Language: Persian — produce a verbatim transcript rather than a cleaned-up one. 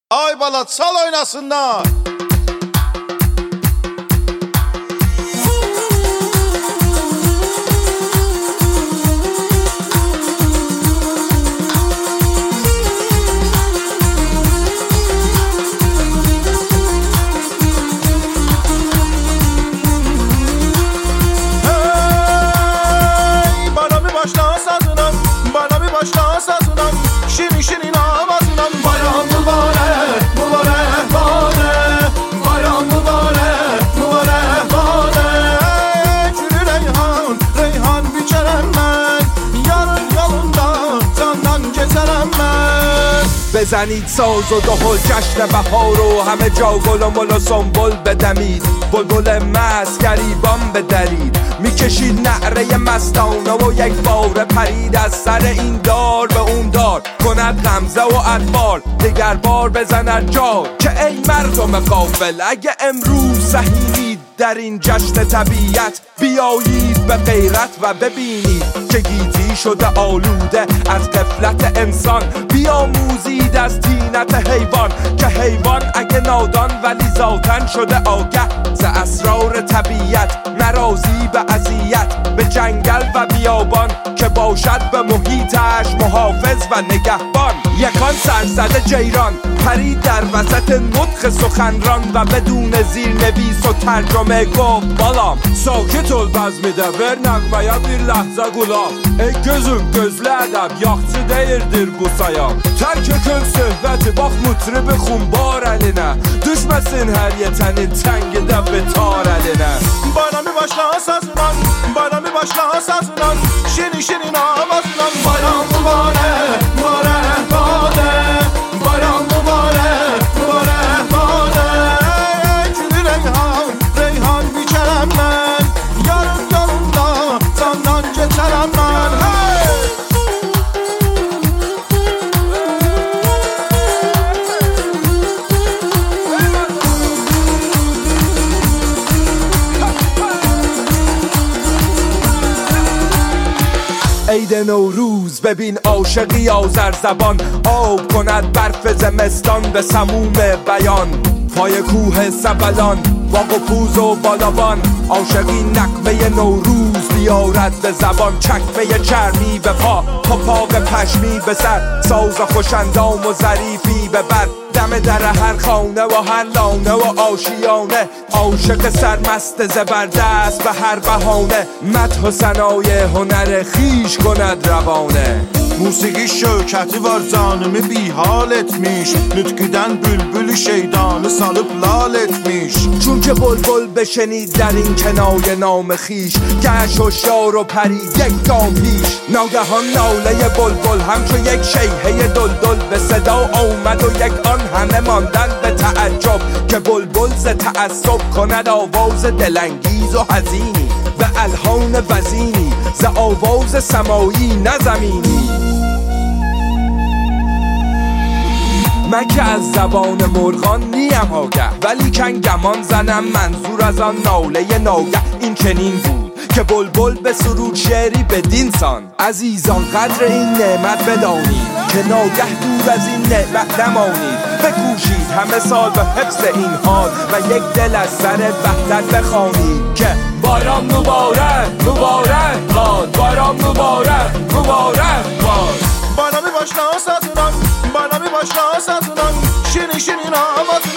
Ay bala çal oynasınlar. Şirin şirin avazından bayram mübarek, mübarek bade. Bayram mübarek, mübarek bade. Gülü reyhan, reyhan biçerem ben. Yarın yolunda candan geçerem ben. بزنید ساز و دهل جشن بهار و همه جا گل و مل و سنبل بدمید بلبل مست گریبان بدرید میکشید نعره مستانه و یک بار پرید از سر این دار به اون دار کند غمزه و اطفال دیگر بار بزند جا که ای مردم غافل اگه امروز سهیمید در این جشن طبیعت بیایید به غیرت و ببینید که گیتی شده آلوده از غفلت انسان بیاموزید از طینت حیوان که حیوان اگه نادان ولی ذاتن شده آگه ز اسرار طبیعت نرازی به اذیت به جنگل و بیابان که باشد به محیطش محافظ و نگهبان یکان سرزده جیران پرید در وسط نطق سخنران و بدون زیرنویس و ترجمه gov balam Sakit ol bəzmidə ver nəğməyə bir ləhzə qulaq Ey gözüm gözlü ədəb yaxçı deyirdir bu sayam Tərk etən söhbəti bax mutribi xumbar əlinə Düşməsin hər yetənin təngidə betar əlinə Bayrami başla sazınan Bayrami başla sazınan Şirin şirin avazınan Bayram mübarek, mübarek bade Bayram mübarek, mübarek bade Gülü reyhan, reyhan biçerem ben Yarın yolunda candan geçerem ben hey! عید نوروز ببین عاشقی آذر زبان آب کند برف زمستان به سموم بیان پای کوه سبلان با قپوز و بالابان عاشقی نغمه نوروز بیارد به زبان چکمه چرمی به پا پاپاق پشمی به سر ساز خوشندام و ظریفی به بر دم در هر خانه و هر لانه و آشیانه عاشق سرمست زبردست به هر بهانه مدح و ثنای هنر خیش کند روانه موسیقی şökəti var canımı bihal etmiş Nütküdən bülbül şeydanı salıp lal etmiş چون که بلبل بشنید در این کنایه نام خیش گشت و شار و پرید یک گام پیش ناگهان ناله بلبل همچو یک شیهه دلدل به صدا آمد و یک آن همه ماندن به تعجب که بلبل ز تعصب کند آواز دلانگیز و حزینی به الحان وزینی ز آواز سمایی نه زمینی من که از زبان مرغان نیم آگه ولی کن گمان زنم منظور از آن ناله ناگه این چنین بود که بلبل به سرود شعری بدین سان عزیزان قدر این نعمت بدانید که ناگه دور از این نعمت نمانید بکوشید همه سال به حفظ این حال و یک دل از سر وحدت بخوانید که باران مبارک مبارک باد باران مبارک مبارک باد Bayrami başla sazınan Bayrami başla sazınan Şirin şirin avazınan